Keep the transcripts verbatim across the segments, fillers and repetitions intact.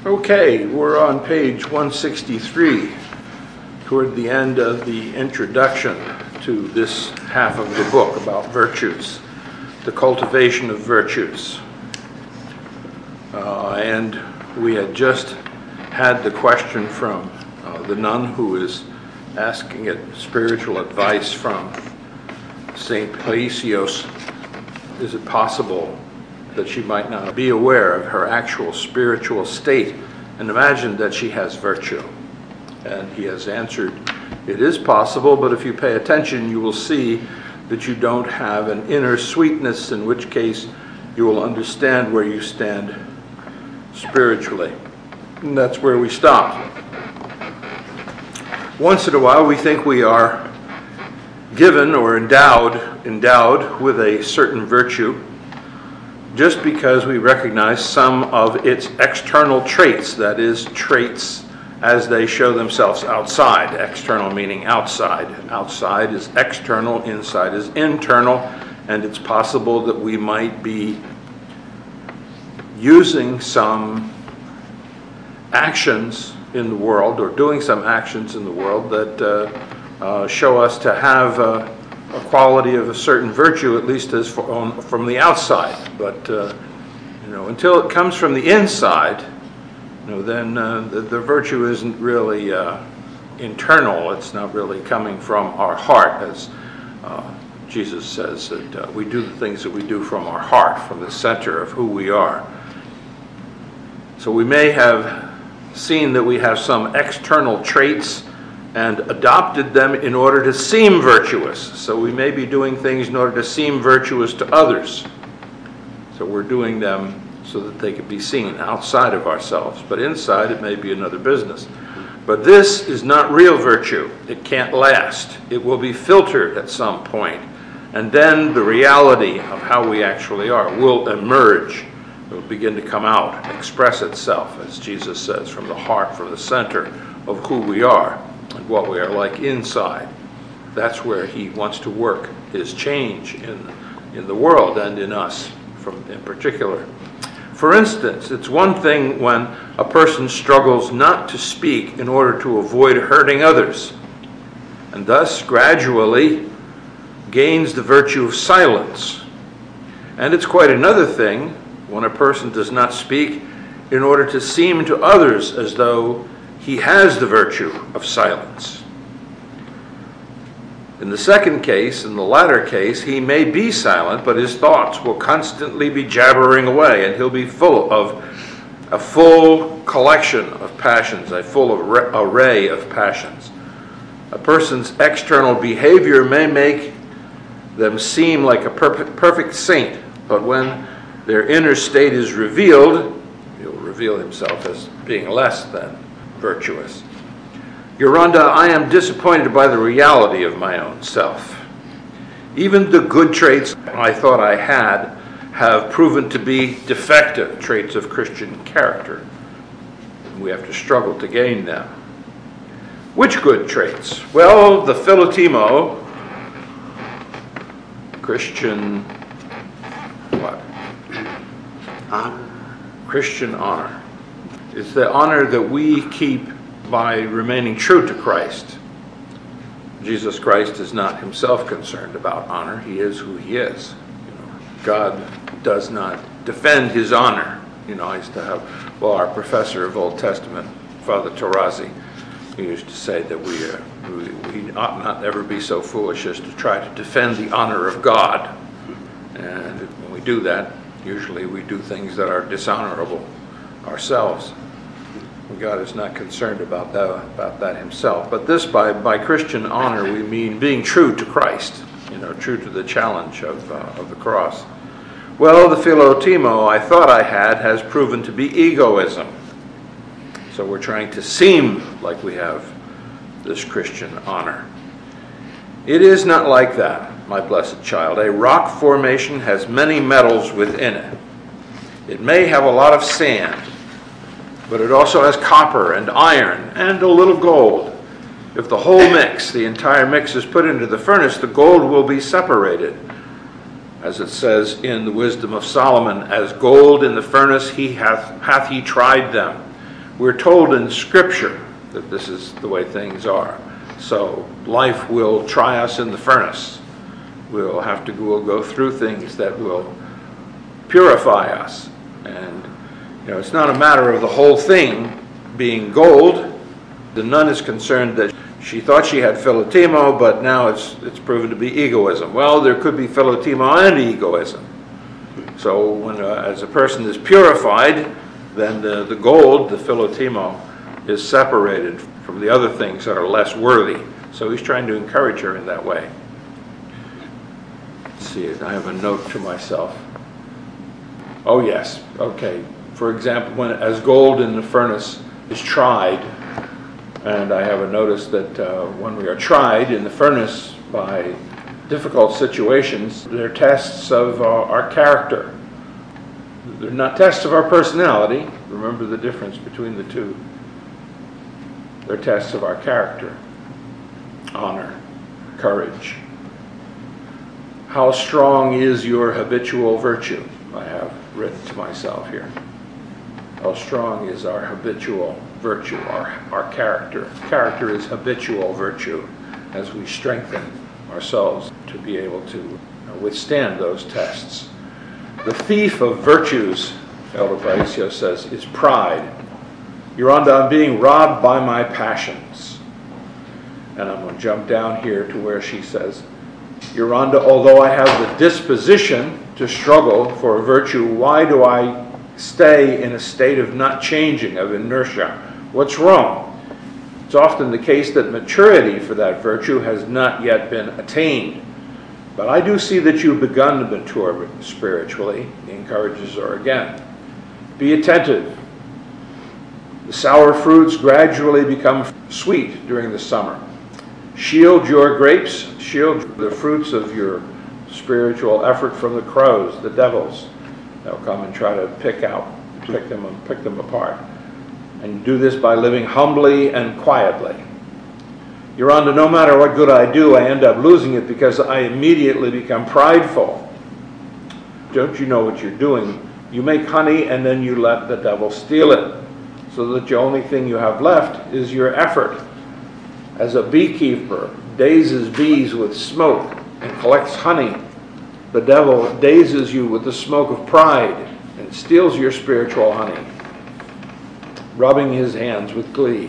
Okay, we're on page one sixty-three, toward the end of the introduction to this half of the book about virtues, the cultivation of virtues. Uh, and we had just had the question from uh, the nun who is asking it spiritual advice from Saint Paisios. Is it possible that she might not be aware of her actual spiritual state and imagine that she has virtue? And he has answered, it is possible, but if you pay attention, you will see that you don't have an inner sweetness, in which case you will understand where you stand spiritually. And that's where we stop. Once in a while, we think we are given or endowed, endowed with a certain virtue, just because we recognize some of its external traits, that is, traits as they show themselves outside. External meaning outside. Outside is external, inside is internal, and it's possible that we might be using some actions in the world, or doing some actions in the world that uh, uh, show us to have uh, a quality of a certain virtue, at least as for, on, from the outside. But uh, you know, until it comes from the inside, you know, then uh, the, the virtue isn't really uh, internal. It's not really coming from our heart, as uh, Jesus says that uh, we do the things that we do from our heart, from the center of who we are. So we may have seen that we have some external traits and adopted them in order to seem virtuous. So we may be doing things in order to seem virtuous to others. So we're doing them so that they can be seen outside of ourselves. But inside, it may be another business. But this is not real virtue. It can't last. It will be filtered at some point. And then the reality of how we actually are will emerge. It will begin to come out, express itself, as Jesus says, from the heart, from the center of who we are and what we are like inside. That's where he wants to work his change in, in the world and in us from, in particular. For instance, it's one thing when a person struggles not to speak in order to avoid hurting others, and thus gradually gains the virtue of silence. And it's quite another thing when a person does not speak in order to seem to others as though he has the virtue of silence. In the second case, in the latter case, he may be silent, but his thoughts will constantly be jabbering away, and he'll be full of a full collection of passions, a full array of passions. A person's external behavior may make them seem like a perfect, perfect saint, but when their inner state is revealed, he'll reveal himself as being less than virtuous. Yoronda, I am disappointed by the reality of my own self. Even the good traits I thought I had have proven to be defective traits of Christian character. We have to struggle to gain them. Which good traits? Well, the philotimo, Christian, what? Honor. Christian honor. It's the honor that we keep by remaining true to Christ. Jesus Christ is not himself concerned about honor. He is who he is. You know, God does not defend his honor. You know, I used to have, well, our professor of Old Testament, Father Tarazi, he used to say that we, uh, we, we ought not ever be so foolish as to try to defend the honor of God. And when we do that, usually we do things that are dishonorable ourselves. God is not concerned about that, about that himself. But this, by, by Christian honor, we mean being true to Christ, you know, true to the challenge of, uh, of the cross. Well, the philotimo I thought I had has proven to be egoism. So we're trying to seem like we have this Christian honor. It is not like that, my blessed child. A rock formation has many metals within it. It may have a lot of sand, but it also has copper and iron and a little gold. If the whole mix, the entire mix, is put into the furnace, the gold will be separated. As it says in the Wisdom of Solomon, as gold in the furnace he hath, hath he tried them. We're told in Scripture that this is the way things are. So life will try us in the furnace. We'll have to go, go through things that will purify us. And you know, it's not a matter of the whole thing being gold. The nun is concerned that she thought she had philotimo, but now it's it's proven to be egoism. Well, there could be philotimo and egoism. So when uh, as a person is purified, then the, the gold, the philotimo, is separated from the other things that are less worthy. So he's trying to encourage her in that way. Let's see, I have a note to myself. Oh yes, okay. For example, when as gold in the furnace is tried, and I have a notice that uh, when we are tried in the furnace by difficult situations, they're tests of uh, our character. They're not tests of our personality. Remember the difference between the two. They're tests of our character, honor, courage. How strong is your habitual virtue? I have written to myself here. How strong is our habitual virtue, our, our character? Character is habitual virtue as we strengthen ourselves to be able to withstand those tests. The thief of virtues, Elder Paisio says, is pride. Yoronda, I'm being robbed by my passions. And I'm going to jump down here to where she says, Yoronda, although I have the disposition to struggle for a virtue, why do I stay in a state of not changing, of inertia? What's wrong? It's often the case that maturity for that virtue has not yet been attained. But I do see that you've begun to mature spiritually. He encourages her again. Be attentive. The sour fruits gradually become sweet during the summer. Shield your grapes, shield the fruits of your spiritual effort from the crows, the devils. They'll come and try to pick out, pick them and pick them apart. And do this by living humbly and quietly. Yoronda, no matter what good I do, I end up losing it because I immediately become prideful. Don't you know what you're doing? You make honey and then you let the devil steal it, so that the only thing you have left is your effort. As a beekeeper dazes bees with smoke and collects honey, the devil dazes you with the smoke of pride and steals your spiritual honey, rubbing his hands with glee.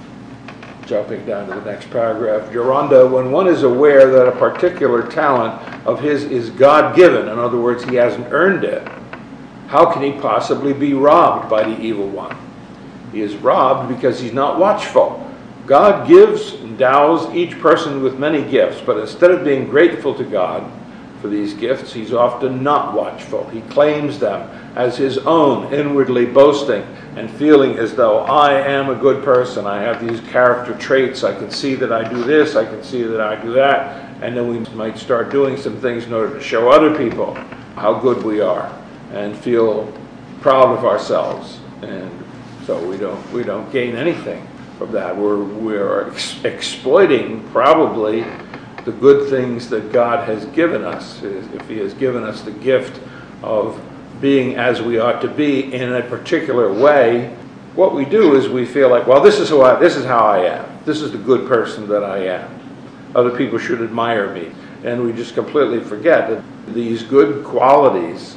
Jumping down to the next paragraph. Yoronda, when one is aware that a particular talent of his is God-given, in other words, he hasn't earned it, how can he possibly be robbed by the evil one? He is robbed because he's not watchful. God gives, endows each person with many gifts, but instead of being grateful to God for these gifts, he's often not watchful. He claims them as his own, inwardly boasting and feeling as though I am a good person. I have these character traits. I can see that I do this. I can see that I do that. And then we might start doing some things in order to show other people how good we are and feel proud of ourselves. And so we don't we don't gain anything from that. We're we're ex- exploiting probably the good things that God has given us. If he has given us the gift of being as we ought to be in a particular way, what we do is we feel like, well, this is who I, this is how I am. This is the good person that I am. Other people should admire me. And we just completely forget that these good qualities,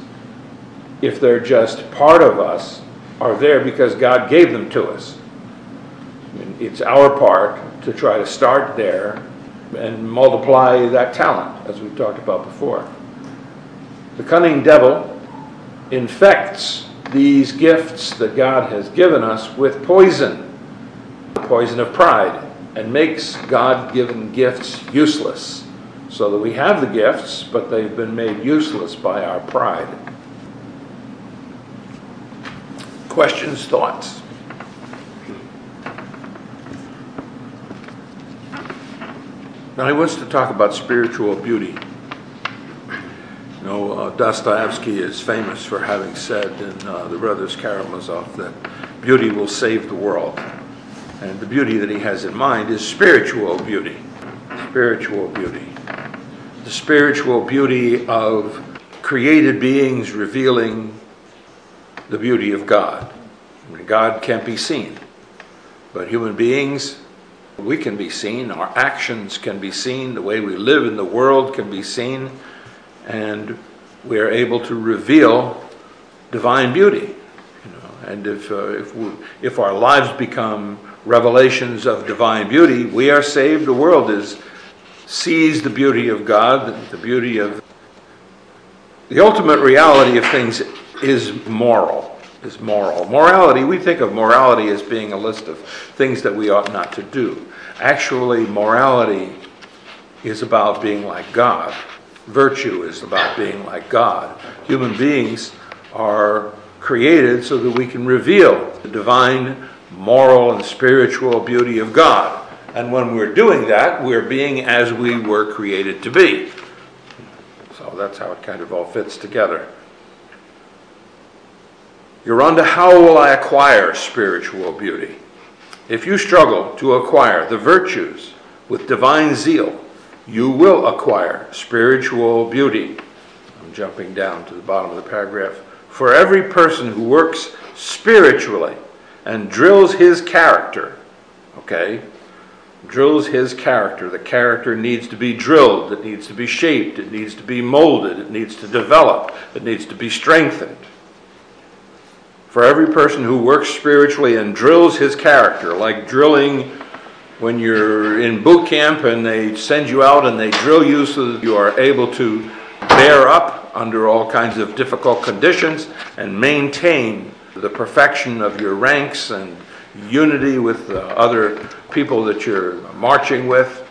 if they're just part of us, are there because God gave them to us. I mean, it's our part to try to start there and multiply that talent, as we've talked about before. The cunning devil infects these gifts that God has given us with poison, the poison of pride, and makes God-given gifts useless, so that we have the gifts, but they've been made useless by our pride. Questions, thoughts? Now he wants to talk about spiritual beauty. You know, uh, Dostoevsky is famous for having said in uh, The Brothers Karamazov that beauty will save the world. And the beauty that he has in mind is spiritual beauty. Spiritual beauty. The spiritual beauty of created beings revealing the beauty of God. God can't be seen, but human beings, we can be seen, our actions can be seen, the way we live in the world can be seen, and we are able to reveal divine beauty. You know, and if uh, if we, if our lives become revelations of divine beauty, we are saved. The world is sees the beauty of God, the beauty of the ultimate reality of things is moral. Is moral. Morality, we think of morality as being a list of things that we ought not to do. Actually, morality is about being like God. Virtue is about being like God. Human beings are created so that we can reveal the divine, moral, and spiritual beauty of God. And when we're doing that, we're being as we were created to be. So that's how it kind of all fits together. You're on to how will I acquire spiritual beauty? If you struggle to acquire the virtues with divine zeal, you will acquire spiritual beauty. I'm jumping down to the bottom of the paragraph. For every person who works spiritually and drills his character, okay, drills his character. The character needs to be drilled. It needs to be shaped. It needs to be molded. It needs to develop. It needs to be strengthened. For every person who works spiritually and drills his character, like drilling when you're in boot camp and they send you out and they drill you so that you are able to bear up under all kinds of difficult conditions and maintain the perfection of your ranks and unity with the other people that you're marching with.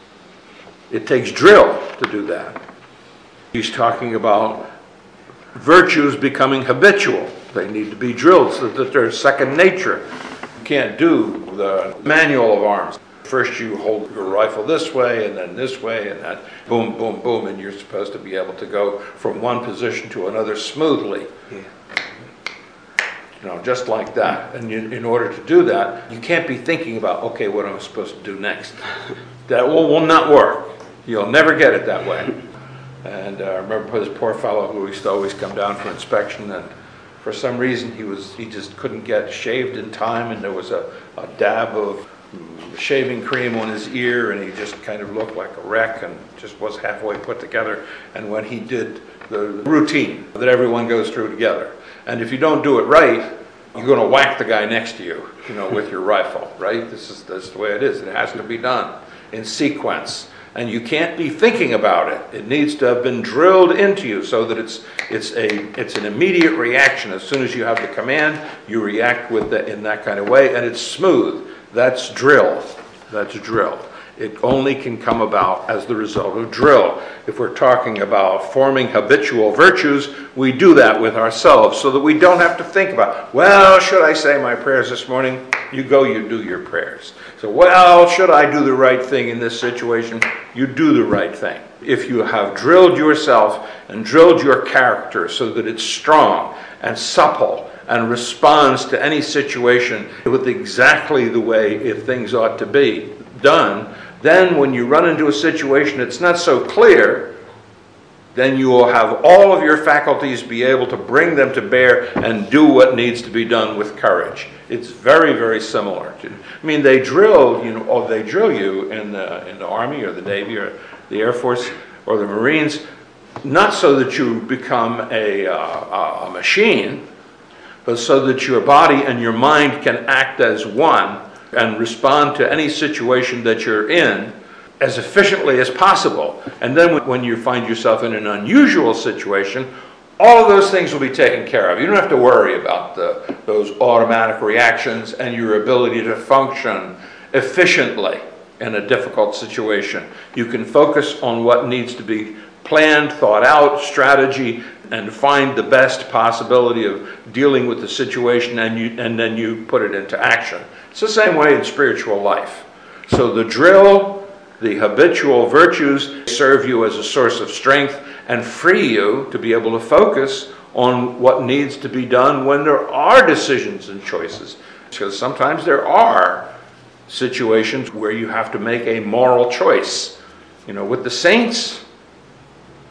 It takes drill to do that. He's talking about virtues becoming habitual. They need to be drilled so that they're second nature. You can't do the manual of arms. First you hold your rifle this way and then this way and that boom, boom, boom, and you're supposed to be able to go from one position to another smoothly. Yeah. You know, just like that. And you, in order to do that, you can't be thinking about, okay, what am I supposed to do next? That will, will not work. You'll never get it that way. And uh, I remember this poor fellow who used to always come down for inspection, and for some reason he was he just couldn't get shaved in time, and there was a, a dab of shaving cream on his ear, and he just kind of looked like a wreck and just was halfway put together. And when he did the routine that everyone goes through together, and if you don't do it right, you're going to whack the guy next to you, you know, with your rifle, right? This is that's the way it is. It has to be done in sequence. And you can't be thinking about it. It needs to have been drilled into you so that it's it's a it's an immediate reaction. As soon as you have the command, you react with that in that kind of way, and it's smooth. That's drill. That's drill. It only can come about as the result of drill. If we're talking about forming habitual virtues, we do that with ourselves so that we don't have to think about, well, should I say my prayers this morning? You go, you do your prayers. So, well, should I do the right thing in this situation? You do the right thing. If you have drilled yourself and drilled your character so that it's strong and supple and responds to any situation with exactly the way if things ought to be done, then when you run into a situation that's not so clear, then you will have all of your faculties be able to bring them to bear and do what needs to be done with courage. It's very, very similar to, I mean, they drill, you know, or they drill you in the in the Army or the Navy or the Air Force or the Marines, not so that you become a, uh, a machine, but so that your body and your mind can act as one and respond to any situation that you're in as efficiently as possible. And then when you find yourself in an unusual situation, all of those things will be taken care of. You don't have to worry about the, those automatic reactions and your ability to function efficiently in a difficult situation. You can focus on what needs to be planned, thought out, strategy, and find the best possibility of dealing with the situation, and you and then you put it into action. It's the same way in spiritual life. So the drill, the habitual virtues serve you as a source of strength and free you to be able to focus on what needs to be done when there are decisions and choices. Because sometimes there are situations where you have to make a moral choice. You know, with the saints,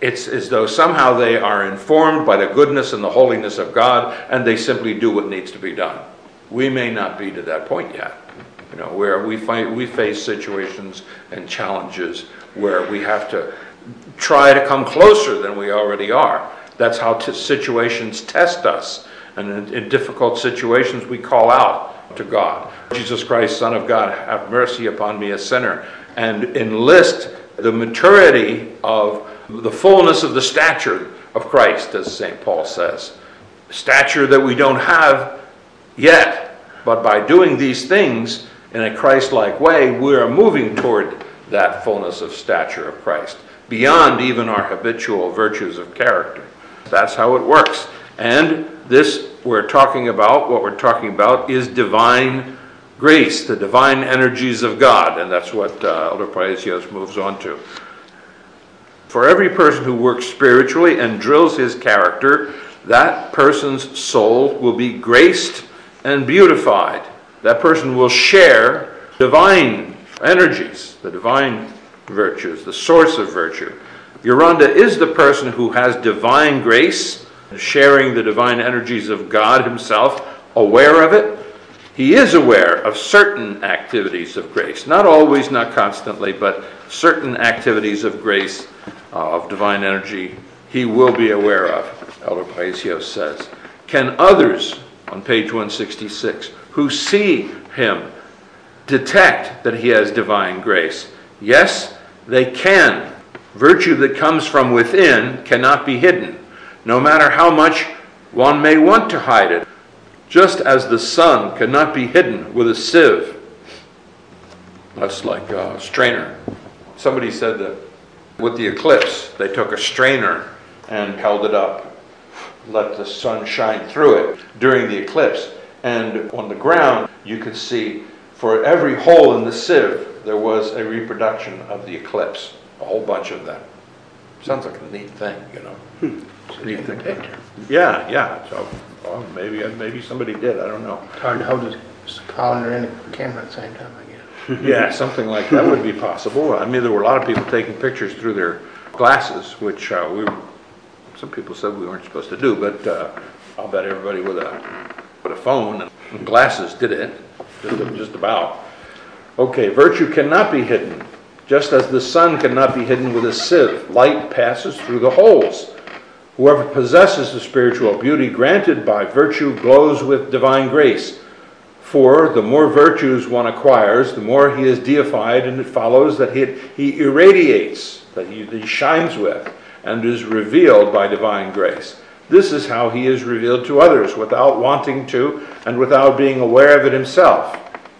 It's as though somehow they are informed by the goodness and the holiness of God, and they simply do what needs to be done. We may not be to that point yet, you know, where we find we face situations and challenges where we have to try to come closer than we already are. That's how t- situations test us, and in, in difficult situations we call out to God. Jesus Christ, Son of God, have mercy upon me, a sinner, and enlist the maturity of the fullness of the stature of Christ, as Saint Paul says. Stature that we don't have yet, but by doing these things in a Christ-like way, we are moving toward that fullness of stature of Christ, beyond even our habitual virtues of character. That's how it works. And this we're talking about, what we're talking about, is divine grace, the divine energies of God, and that's what uh, Elder Paisios moves on to. For every person who works spiritually and drills his character, that person's soul will be graced and beautified. That person will share divine energies, the divine virtues, the source of virtue. Yoranda is the person who has divine grace, sharing the divine energies of God himself, aware of it. He is aware of certain activities of grace. Not always, not constantly, but certain activities of grace, uh, of divine energy, he will be aware of, Elder Paisios says. Can others, on page one sixty-six, who see him, detect that he has divine grace? Yes, they can. Virtue that comes from within cannot be hidden, no matter how much one may want to hide it. Just as the sun cannot be hidden with a sieve. That's like a strainer. Somebody said that with the eclipse, they took a strainer and held it up, let the sun shine through it during the eclipse. And on the ground, you could see for every hole in the sieve, there was a reproduction of the eclipse, a whole bunch of them. Sounds like a neat thing, you know. Hmm. Neat thing. Yeah, yeah. So well, maybe maybe somebody did. I don't know. It's hard to hold the colander and the camera at the same time, I guess. Yeah, something like that would be possible. I mean, there were a lot of people taking pictures through their glasses, which uh, we some people said we weren't supposed to do, but uh, I'll bet everybody with a with a phone and glasses did it, just, just about. Okay, virtue cannot be hidden, just as the sun cannot be hidden with a sieve. Light passes through the holes. Whoever possesses the spiritual beauty granted by virtue glows with divine grace. For the more virtues one acquires, the more he is deified, and it follows that he, he irradiates, that he, he shines with, and is revealed by divine grace. This is how he is revealed to others, without wanting to, and without being aware of it himself.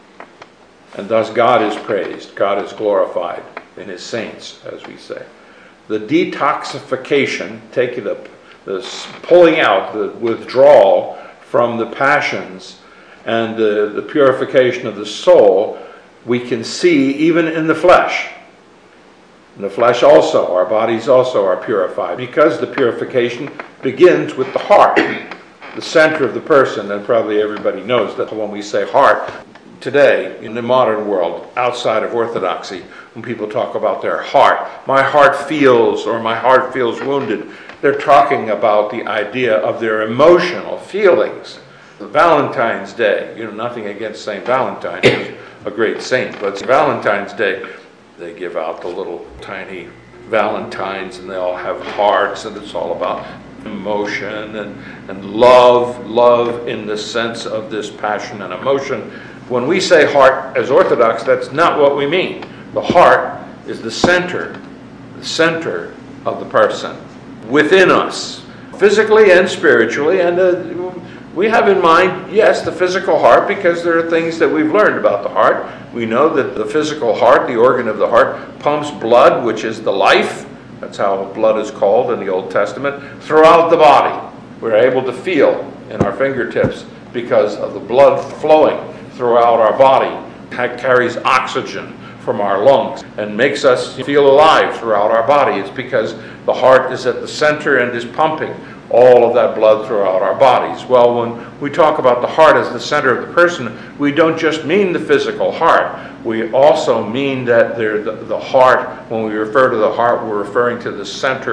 And thus God is praised, God is glorified in his saints, as we say. The detoxification, taking the, the pulling out, the withdrawal from the passions and the, the purification of the soul, we can see even in the flesh. In the flesh also, our bodies also are purified, because the purification begins with the heart, the center of the person, and probably everybody knows that when we say heart, today, in the modern world, outside of orthodoxy, when people talk about their heart, my heart feels, or my heart feels wounded, they're talking about the idea of their emotional feelings. Valentine's Day, you know, nothing against Saint Valentine, he's a great saint, but Valentine's Day, they give out the little tiny Valentines, and they all have hearts, and it's all about emotion and, and love, love in the sense of this passion and emotion. When we say heart as Orthodox, that's not what we mean. The heart is the center, the center of the person, within us, physically and spiritually. And uh, we have in mind, yes, the physical heart, because there are things that we've learned about the heart. We know that the physical heart, the organ of the heart, pumps blood, which is the life. That's how blood is called in the Old Testament, throughout the body. We're able to feel in our fingertips because of the blood flowing throughout our body. That carries oxygen from our lungs and makes us feel alive throughout our body. It's because the heart is at the center and is pumping all of that blood throughout our bodies. Well, when we talk about the heart as the center of the person, we don't just mean the physical heart. We also mean that the, the heart, when we refer to the heart, we're referring to the center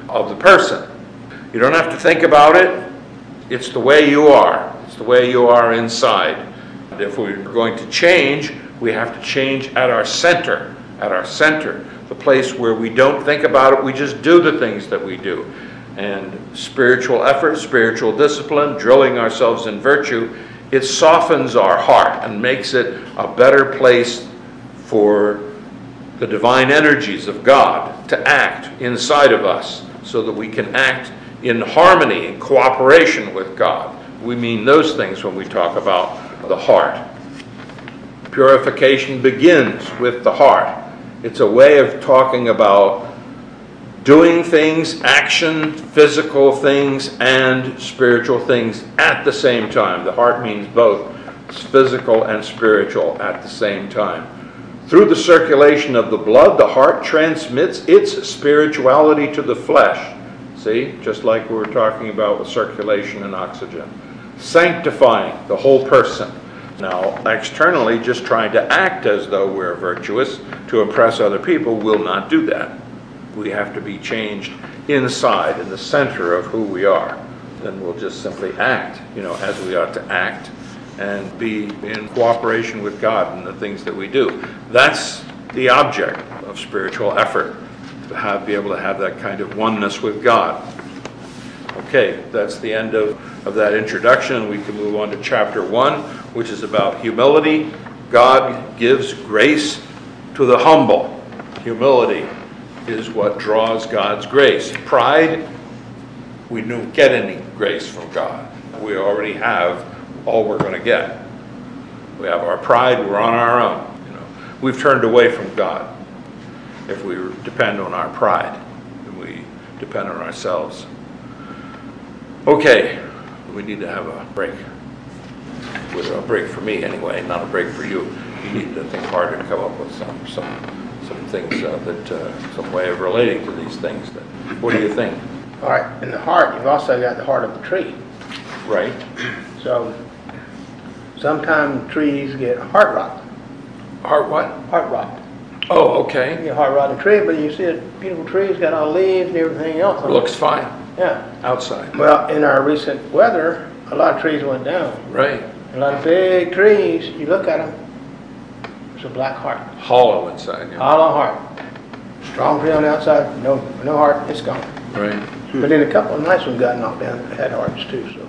of the person. You don't have to think about it. It's the way you are. It's the way you are inside. If we're going to change, we have to change at our center, at our center, the place where we don't think about it, we just do the things that we do. And spiritual effort, spiritual discipline, drilling ourselves in virtue, it softens our heart and makes it a better place for the divine energies of God to act inside of us so that we can act in harmony, in cooperation with God. We mean those things when we talk about the heart. Purification begins with the heart. It's a way of talking about doing things, action, physical things, and spiritual things at the same time. The heart means both. It's physical and spiritual at the same time. Through the circulation of the blood, the heart transmits its spirituality to the flesh. See, just like we were talking about with circulation and oxygen. Sanctifying the whole person. Now, externally, just trying to act as though we're virtuous to impress other people will not do that. We have to be changed inside, in the center of who we are. Then we'll just simply act, you know, as we ought to act and be in cooperation with God in the things that we do. That's the object of spiritual effort, to have, be able to have that kind of oneness with God. Okay, that's the end of, of that introduction. We can move on to chapter one, which is about humility. God gives grace to the humble. Humility is what draws God's grace. Pride, we don't get any grace from God. We already have all we're going to get. We have our pride, we're on our own. You know, we've turned away from God if we depend on our pride and we depend on ourselves. Okay, we need to have a break. With a break for me anyway, not a break for you. You need to think harder and come up with some some some things uh, that uh, some way of relating to these things. That, what do you think? All right, in the heart, you've also got the heart of the tree. Right. So sometimes trees get heart rot. Heart what? Heart rot. Oh, You okay. get heart rot in a tree, but you see a beautiful tree, it's got all leaves and everything else on it. Looks fine Yeah. outside. Well, in our recent weather, a lot of trees went down. Right. A lot of big trees, you look at them, it's a black heart. Hollow inside. Yeah. Hollow heart. Strong tree on the outside, no no heart, it's gone. Right. But then a couple of nice ones got knocked down that had hearts too, so.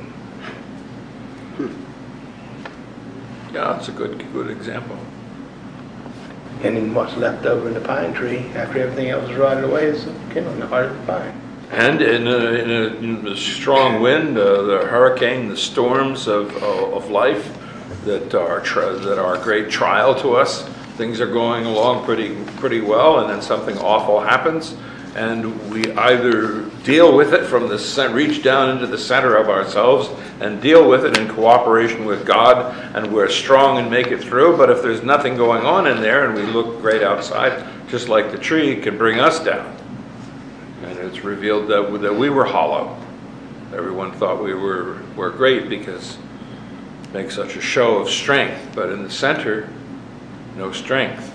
Yeah, that's a good good example. And then what's left over in the pine tree, after everything else is rotted away, is kindling the heart of the pine. And in a, in a, in a strong wind, uh, the hurricane, the storms of, uh, of life that are tri- that are a great trial to us. Things are going along pretty pretty well, and then something awful happens, and we either deal with it from the center, reach down into the center of ourselves and deal with it in cooperation with God, and we're strong and make it through. But if there's nothing going on in there and we look great outside, just like the tree, it can bring us down. And it's revealed that, that we were hollow. Everyone thought we were, were great because make such a show of strength, but in the center, no strength.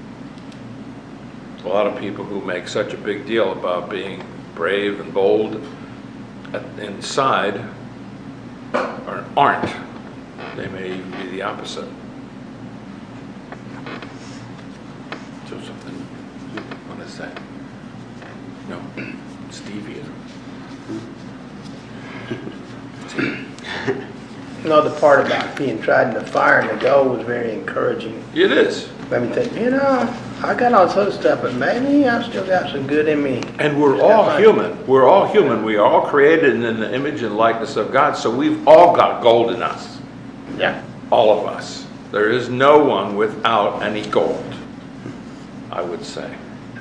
A lot of people who make such a big deal about being brave and bold at, inside are, aren't. They may even be the opposite. So something, what is that? No, it's deviant. You know, the part about being tried in the fire and the goal was very encouraging. It is. Made me think, you know, I got all this other stuff, but maybe I still got some good in me. And we're all human. We're all human. We are all created in the image and likeness of God, so we've all got gold in us. Yeah. All of us. There is no one without any gold, I would say.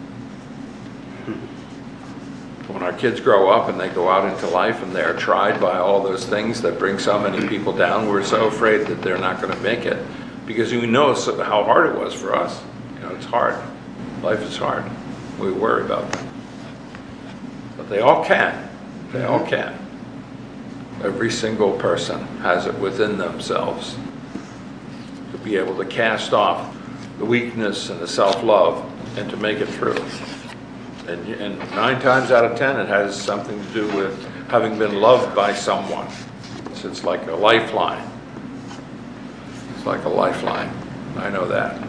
When our kids grow up and they go out into life and they're tried by all those things that bring so many people down, we're so afraid that they're not going to make it because we know so- how hard it was for us. You know, it's hard. Life is hard. We worry about them. But they all can. They all can. Every single person has it within themselves to be able to cast off the weakness and the self-love and to make it through. And, and nine times out of ten, it has something to do with having been loved by someone. It's, it's like a lifeline. It's like a lifeline. I know that.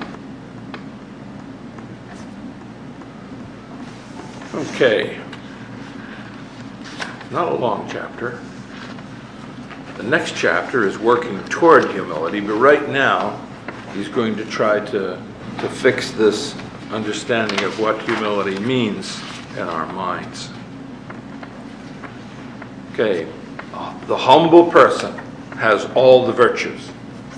Okay. Not a long chapter. The next chapter is working toward humility, but right now he's going to try to, to fix this understanding of what humility means in our minds. Okay, the humble person has all the virtues.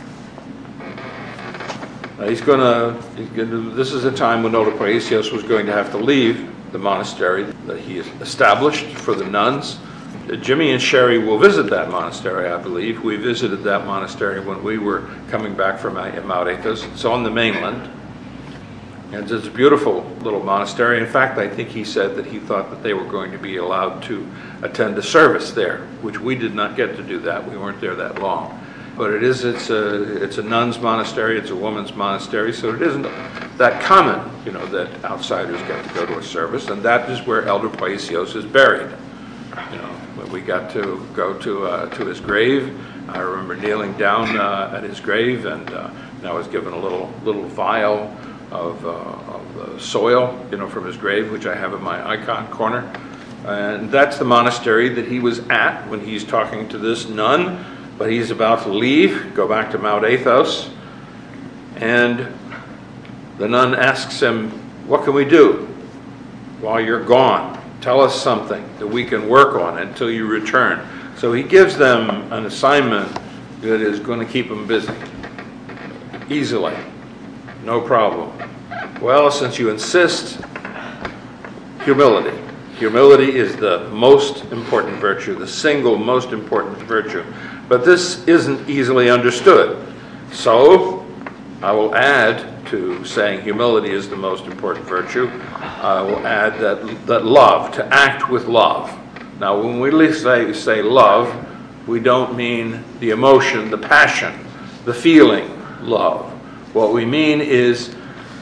Now he's going to, he's going to this is a time when Elder Paisios was going to have to leave the monastery that he established for the nuns. Jimmy and Sherry will visit that monastery, I believe. We visited that monastery when we were coming back from Mount Athos. It's on the mainland. And it's a beautiful little monastery. In fact, I think he said that he thought that they were going to be allowed to attend a service there, which we did not get to do that. We weren't there that long. But it is, it's a, it's a nun's monastery, it's a woman's monastery, so it isn't that common, you know, that outsiders get to go to a service, and that is where Elder Paisios is buried. You know, when we got to go to uh, to his grave, I remember kneeling down uh, at his grave, and, uh, and I was given a little little vial of, uh, of uh, soil, you know, from his grave, which I have in my icon corner, and that's the monastery that he was at when he's talking to this nun. But he's about to leave, go back to Mount Athos, and the nun asks him, "What can we do while you're gone? Tell us something that we can work on until you return." So he gives them an assignment that is going to keep them busy, easily, no problem. Well, since you insist, humility. Humility is the most important virtue, the single most important virtue. But this isn't easily understood. So I will add to saying humility is the most important virtue, I will add that, that love, to act with love. Now, when we say, say love, we don't mean the emotion, the passion, the feeling love. What we mean is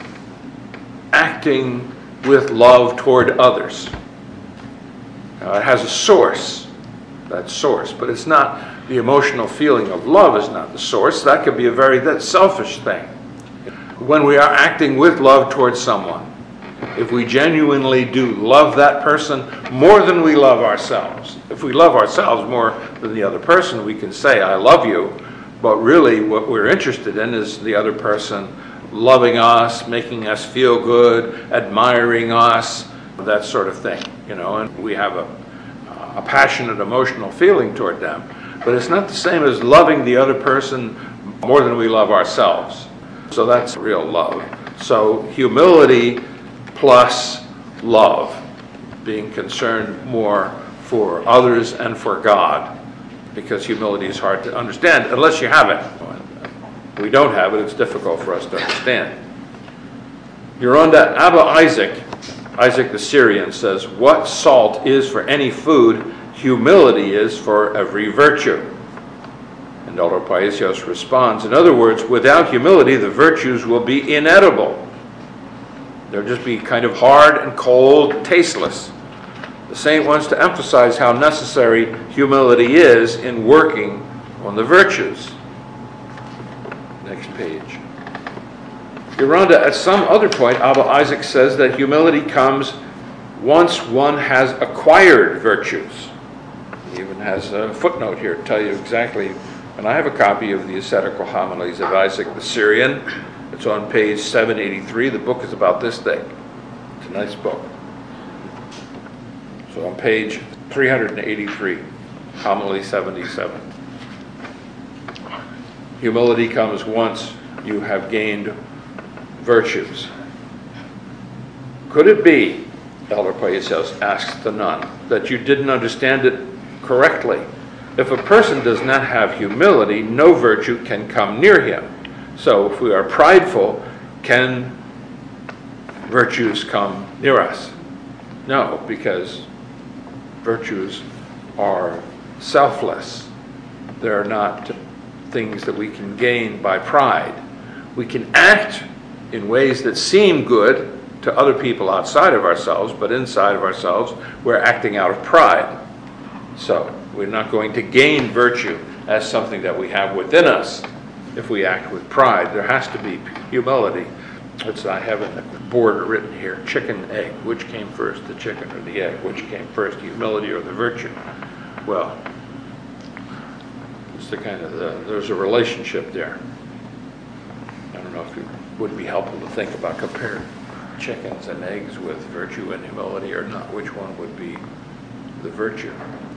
acting with love toward others. Now, it has a source, that source, but it's not the emotional feeling of love is not the source. That could be a very that selfish thing. When we are acting with love towards someone, if we genuinely do love that person more than we love ourselves, if we love ourselves more than the other person, we can say, "I love you," but really what we're interested in is the other person loving us, making us feel good, admiring us, that sort of thing, you know, and we have a, a passionate emotional feeling toward them. But it's not the same as loving the other person more than we love ourselves. So that's real love. So humility plus love, being concerned more for others and for God, because humility is hard to understand unless you have it. If we don't have it, it's difficult for us to understand. Yoronda Abba Isaac, Isaac the Syrian, says, "What salt is for any food, humility is for every virtue." And Elder Paisios responds, in other words, without humility, the virtues will be inedible. They'll just be kind of hard and cold and tasteless. The saint wants to emphasize how necessary humility is in working on the virtues. Next page. Yoronda, at some other point, Abba Isaac says that humility comes once one has acquired virtues. He even has a footnote here to tell you exactly, and I have a copy of the ascetical homilies of Isaac the Syrian. It's on page seven eighty-three. The book is about this thick. It's a nice book. So on page three eighty-three, homily seventy-seven. Humility comes once you have gained virtues. Could it be, Elder Paisios asks the nun, that you didn't understand it correctly? If a person does not have humility, no virtue can come near him. So if we are prideful, can virtues come near us? No, because virtues are selfless. They're not things that we can gain by pride. We can act in ways that seem good to other people outside of ourselves, but inside of ourselves, we're acting out of pride. So we're not going to gain virtue as something that we have within us if we act with pride. There has to be humility. It's, I have in the board written here, chicken, egg. Which came first, the chicken or the egg? Which came first, humility or the virtue? Well, it's the kind of, the, there's a relationship there. I don't know if it would be helpful to think about comparing chickens and eggs with virtue and humility or not. Which one would be the virtue?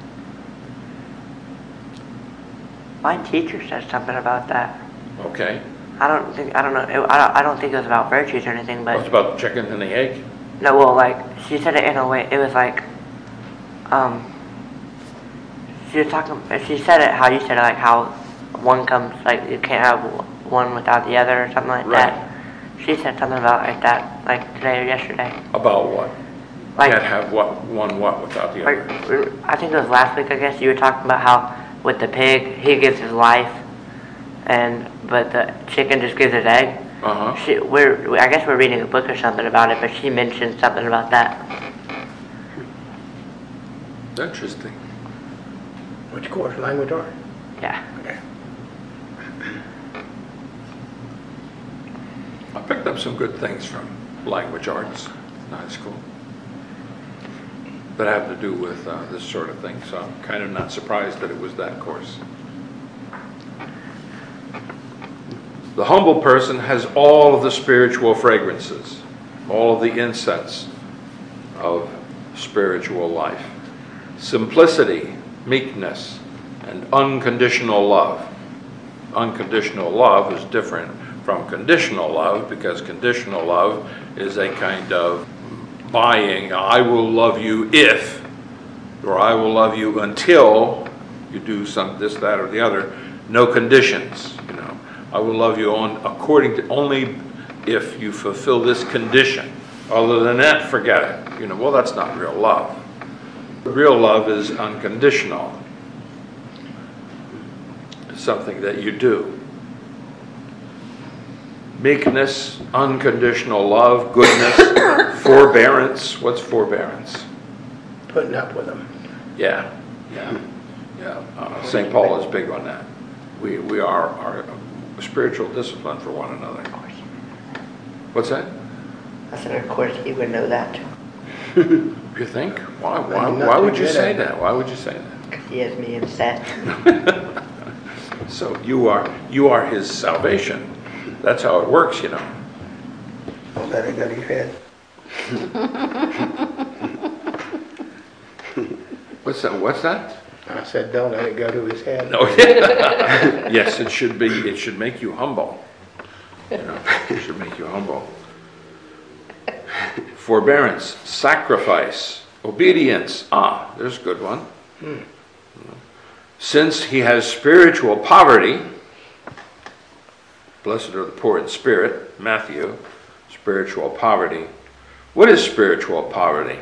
My teacher said something about that. Okay. I don't think, I don't know, it, I, don't, I don't think it was about virtues or anything, but... What's about the chicken and the egg? No, well, like, she said it in a way, it was like, um, she was talking, she said it how you said it, like how one comes, like, you can't have one without the other or something like Right. that. She said something about like that, like today or yesterday. About what? Like, Can't have what, one what without the like, other. I think it was last week, I guess, you were talking about how with the pig, he gives his life, and, but the chicken just gives his egg. Uh-huh. She, we're, I guess we're reading a book or something about it, but she mentioned something about that. Interesting. Which course, language art? Yeah. Okay. I picked up some good things from language arts in high school that have to do with uh, this sort of thing, so I'm kind of not surprised that it was that course. The humble person has all of the spiritual fragrances, all of the incense of spiritual life. Simplicity, meekness, and unconditional love. Unconditional love is different from conditional love, because conditional love is a kind of buying. I will love you if, or I will love you until you do some this, that, or the other. No conditions, you know. I will love you on according to only if you fulfill this condition. Other than that, forget it. You know, well, that's not real love. Real love is unconditional. It's something that you do. Meekness, unconditional love, goodness, forbearance. What's forbearance? Putting up with them. Yeah, yeah, yeah. Uh, Saint Paul is big on that. We we are our spiritual discipline for one another. What's that? I said, of course, he would know that. You think? Why? Why? Why would you say that? Why would you say that? Because he has me upset. So you are you are his salvation. That's how it works, you know. Don't let it go to your head. What's that? What's that? I said, don't let it go to his head. No. Yes, it should be. It should make you humble. You know, it should make you humble. Forbearance, sacrifice, obedience. Ah, there's a good one. Hmm. Since he has spiritual poverty, blessed are the poor in spirit, Matthew, spiritual poverty. What is spiritual poverty?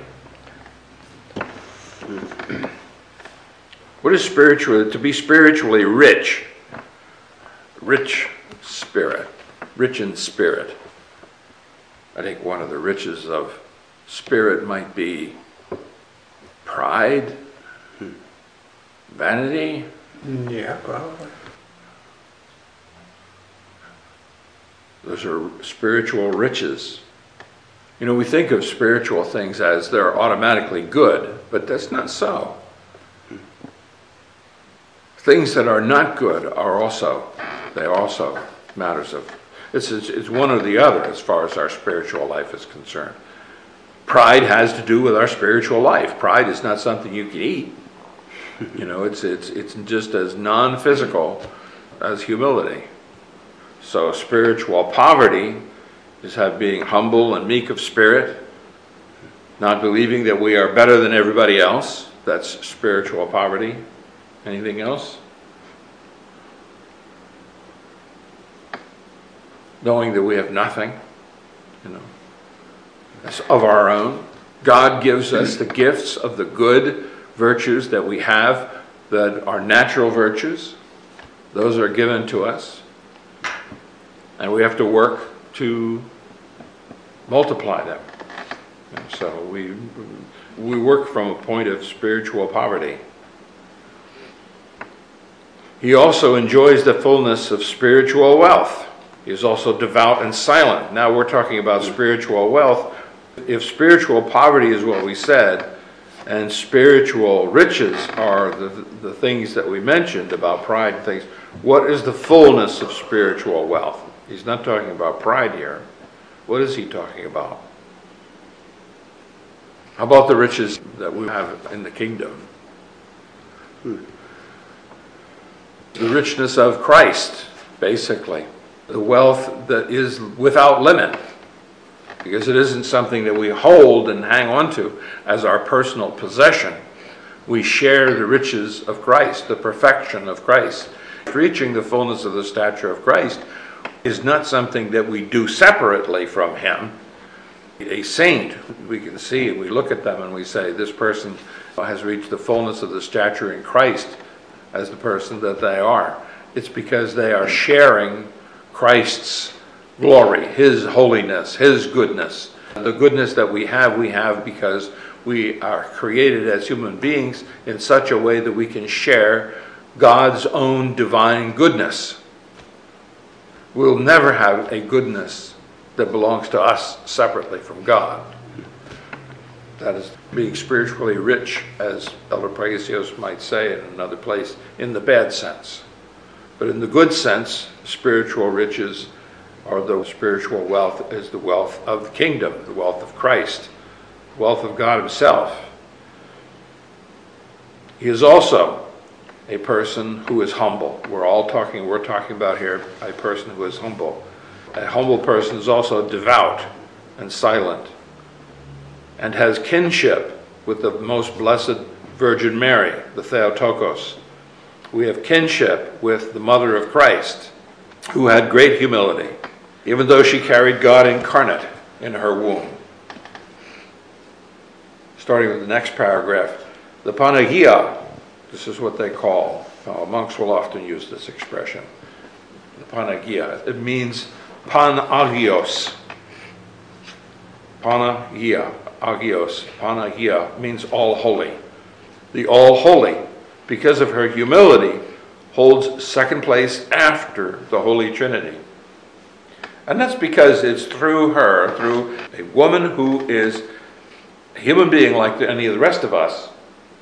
What is spiritual? To be spiritually rich. Rich spirit. Rich in spirit. I think one of the riches of spirit might be pride, vanity. Yeah, probably. Those are spiritual riches. You know, we think of spiritual things as they're automatically good, but that's not so. Things that are not good are also, they are also matters of, it's, it's, it's one or the other as far as our spiritual life is concerned. Pride has to do with our spiritual life. Pride is not something you can eat. You know, it's, it's, it's just as non-physical as humility. So spiritual poverty is have being humble and meek of spirit, not believing that we are better than everybody else. That's spiritual poverty. Anything else? Knowing that we have nothing, you know, of our own. God gives us the gifts of the good virtues that we have that are natural virtues. Those are given to us. And we have to work to multiply them. And so we, we work from a point of spiritual poverty. He also enjoys the fullness of spiritual wealth. He is also devout and silent. Now we're talking about spiritual wealth. If spiritual poverty is what we said, and spiritual riches are the, the things that we mentioned about pride and things, what is the fullness of spiritual wealth? He's not talking about pride here. What is he talking about? How about the riches that we have in the kingdom? The richness of Christ, basically. The wealth that is without limit. Because it isn't something that we hold and hang on to as our personal possession. We share the riches of Christ, the perfection of Christ. Reaching the fullness of the stature of Christ is not something that we do separately from him. A saint, we can see, we look at them and we say, this person has reached the fullness of the stature in Christ as the person that they are. It's because they are sharing Christ's glory, his holiness, his goodness. The goodness that we have, we have because we are created as human beings in such a way that we can share God's own divine goodness. We'll never have a goodness that belongs to us separately from God. That is being spiritually rich, as Elder Pregasios might say in another place, in the bad sense. But in the good sense, spiritual riches or the spiritual wealth is the wealth of the kingdom, the wealth of Christ, the wealth of God himself. He is also a person who is humble. We're all talking, we're talking about here a person who is humble. A humble person is also devout and silent and has kinship with the most blessed Virgin Mary, the Theotokos. We have kinship with the mother of Christ, who had great humility, even though she carried God incarnate in her womb. Starting with the next paragraph, the Panagia, this is what they call, uh, monks will often use this expression, the Panagia. It means Panagios. Panagia, agios, Panagia means all holy. The all holy, because of her humility, holds second place after the Holy Trinity. And that's because it's through her, through a woman who is a human being like any of the rest of us,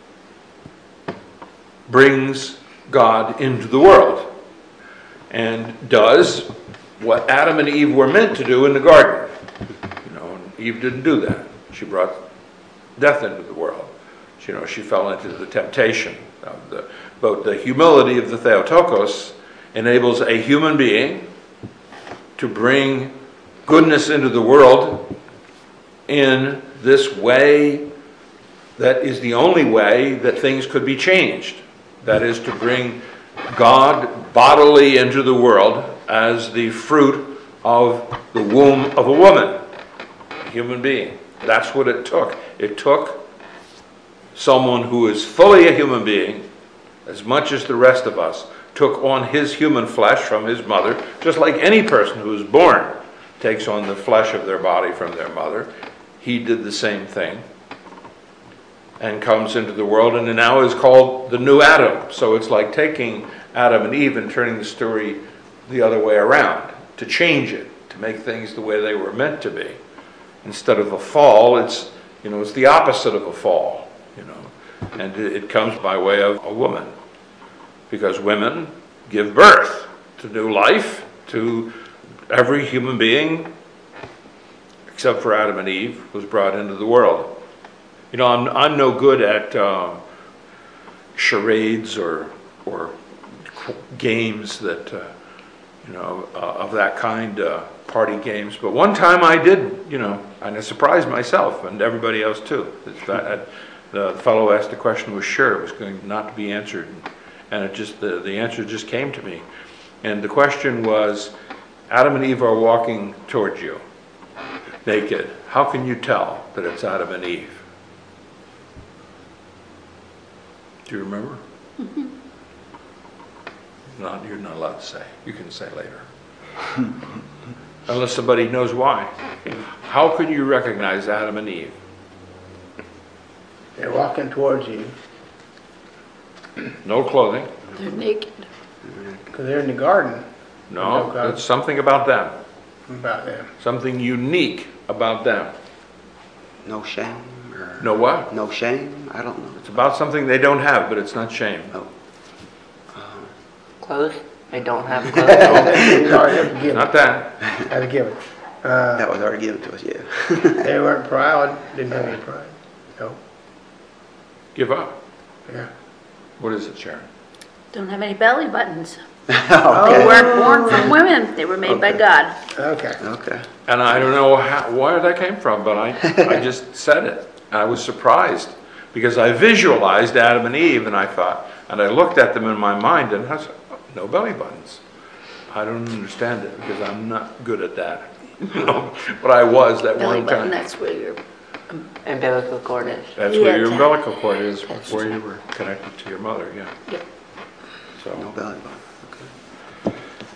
brings God into the world and does what Adam and Eve were meant to do in the garden. You know, and Eve didn't do that. She brought death into the world. You know, she fell into the temptation of the, but the humility of the Theotokos enables a human being to bring goodness into the world in this way that is the only way that things could be changed. That is to bring God bodily into the world as the fruit of the womb of a woman, a human being. That's what it took. It took someone who is fully a human being, as much as the rest of us, took on his human flesh from his mother, just like any person who is born takes on the flesh of their body from their mother. He did the same thing and comes into the world and now is called the new Adam. So it's like taking Adam and Eve and turning the story the other way around, to change it, to make things the way they were meant to be. Instead of a fall, it's, you know, it's the opposite of a fall, you know, and it comes by way of a woman. Because women give birth to new life, to every human being, except for Adam and Eve, was brought into the world. You know, I'm, I'm no good at uh, charades or, or games that, uh, you know, uh, of that kind, uh, party games. But one time I did, you know, and I surprised myself and everybody else too. That, the fellow asked the question, was sure it was going not to be answered. And it just, the, the answer just came to me. And the question was, Adam and Eve are walking towards you, naked. How can you tell that it's Adam and Eve? Do you remember? Not, you're not allowed to say. You can say later. Unless somebody knows why. How could you recognize Adam and Eve? They're walking towards you, No clothing. They're naked. because they're in the garden. No, Okay. it's something about them. About them. Something unique about them. No shame or No what? no shame? I don't know. It's about something they don't have, but it's not shame. Oh, Clothes? They don't have clothes. It's already given. Not that. Had to give it. Uh, that was already given to us. Yeah. they weren't proud. Didn't have any pride. No. Give up. Yeah. What is it, Sharon? Don't have any belly buttons. They okay. weren't born from women. They were made by Okay. God. Okay. Okay. And I don't know how, where that came from, but I, I just said it. I was surprised because I visualized Adam and Eve, and I thought, and I looked at them in my mind, and I said, oh, no belly buttons. I don't understand it because I'm not good at that. You know, but I was that Belly one button, time. that's where your Umbilical cord is. That's Yeah, where your ta- umbilical cord is, That's where right. you were connected to your mother, yeah. Yep. So. No belly button. Okay.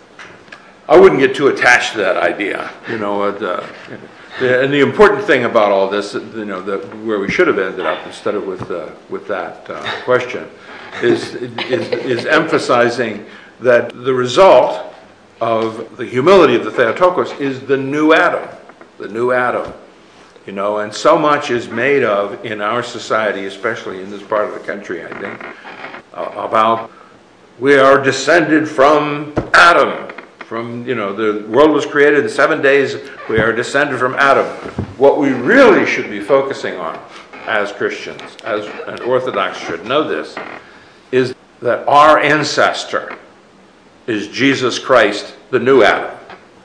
I wouldn't get too attached to that idea, you know. Uh, the, the, and the important thing about all this, you know, the, where we should have ended up instead of with uh, with that uh, question, is, is is emphasizing that the result of the humility of the Theotokos is the new Adam, the new Adam, you know. And so much is made of in our society, especially in this part of the country, I think, uh, about we are descended from Adam. From, you know, the world was created in seven days. We are descended from Adam. What we really should be focusing on as Christians, as an Orthodox should know this, is that our ancestor is Jesus Christ, the new Adam.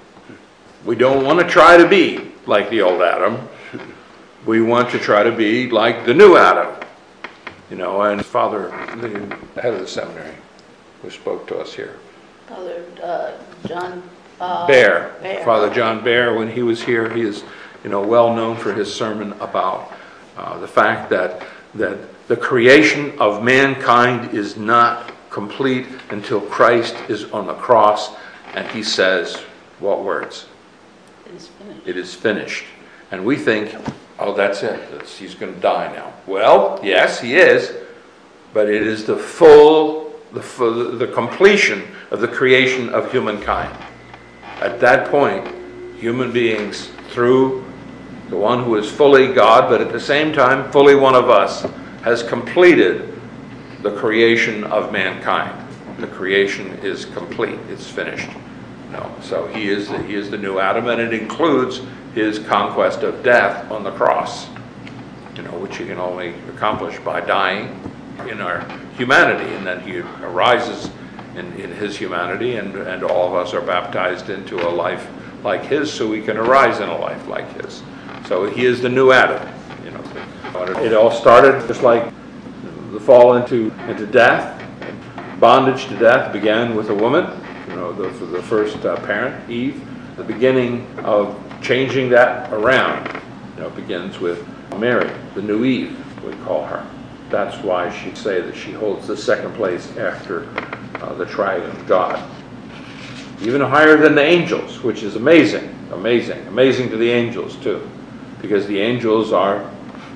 We don't want to try to be like the old Adam. We want to try to be like the new Adam. You know, and Father, the head of the seminary, who spoke to us here, Father uh, John uh, Bear, Bear. Father John Bear, when he was here, he is, you know, well known for his sermon about uh, the fact that that the creation of mankind is not complete until Christ is on the cross, and he says, what words? It is finished. It is finished. And we think, oh, that's it. That's, he's going to die now. Well, yes, he is, but it is the full, the full, the completion of the creation of humankind. At that point, human beings, through the one who is fully God, but at the same time fully one of us, has completed the creation of mankind. The creation is complete. It's finished. No, so he is the, he is the new Adam, and it includes his conquest of death on the cross, you know, which he can only accomplish by dying in our humanity, and then he arises in, in his humanity, and, and all of us are baptized into a life like his, so we can arise in a life like his. So he is the new Adam, you know. It all started just like the fall into into death, bondage to death began with a woman, you know, the, the first uh, parent, Eve. The beginning of changing that around, you know, begins with Mary, the new Eve, we call her. That's why she'd say that she holds the second place after uh, the triune God. Even higher than the angels, which is amazing, amazing, amazing to the angels too, because the angels are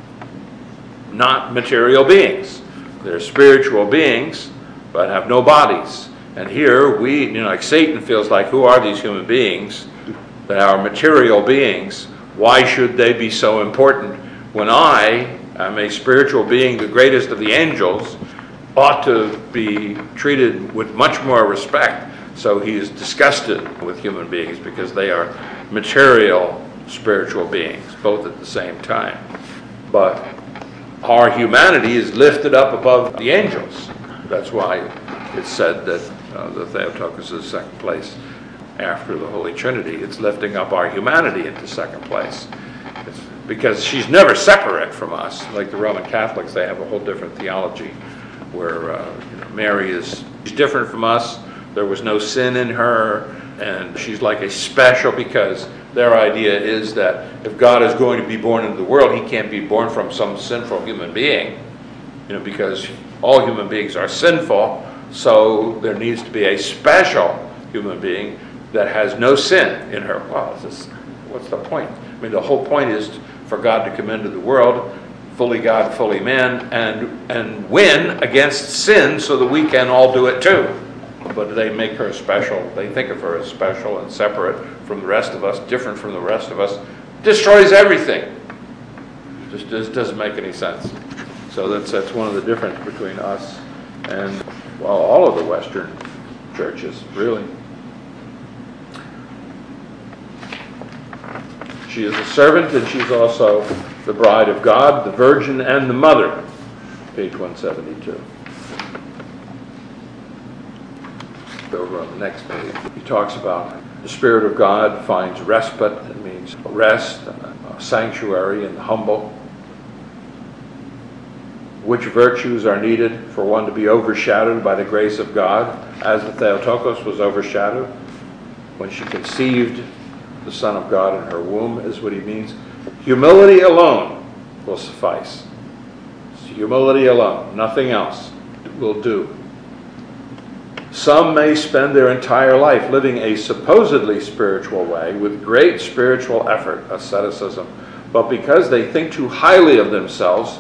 not material beings. They're spiritual beings, but have no bodies. And here we, you know, like Satan feels like, who are these human beings that are material beings? Why should they be so important when I am a spiritual being, the greatest of the angels, ought to be treated with much more respect? So he is disgusted with human beings because they are material spiritual beings, both at the same time. But our humanity is lifted up above the angels. That's why it's said that uh, the Theotokos is second place after the Holy Trinity. It's lifting up our humanity into second place. It's because she's never separate from us. Like the Roman Catholics, they have a whole different theology where uh, you know, Mary is she's different from us. There was no sin in her, and she's like a special, because their idea is that if God is going to be born into the world, he can't be born from some sinful human being, you know, because all human beings are sinful, so there needs to be a special human being that has no sin in her. Well, this, what's the point? I mean, the whole point is for God to come into the world fully God, fully man, and, and win against sin so that we can all do it too. But they make her special. They think of her as special and separate from the rest of us, different from the rest of us. Destroys everything. Just, just doesn't make any sense. So that's, that's one of the differences between us and, well, all of the Western churches, really. She is a servant, and she's also the bride of God, the virgin, and the mother. Page one seventy-two. Over on the next page, he talks about the Spirit of God finds respite. It means rest, a sanctuary, and humble. Which virtues are needed for one to be overshadowed by the grace of God, as the Theotokos was overshadowed when she conceived the Son of God in her womb, is what he means. Humility alone will suffice. Humility alone, nothing else will do. Some may spend their entire life living a supposedly spiritual way with great spiritual effort, asceticism, but because they think too highly of themselves,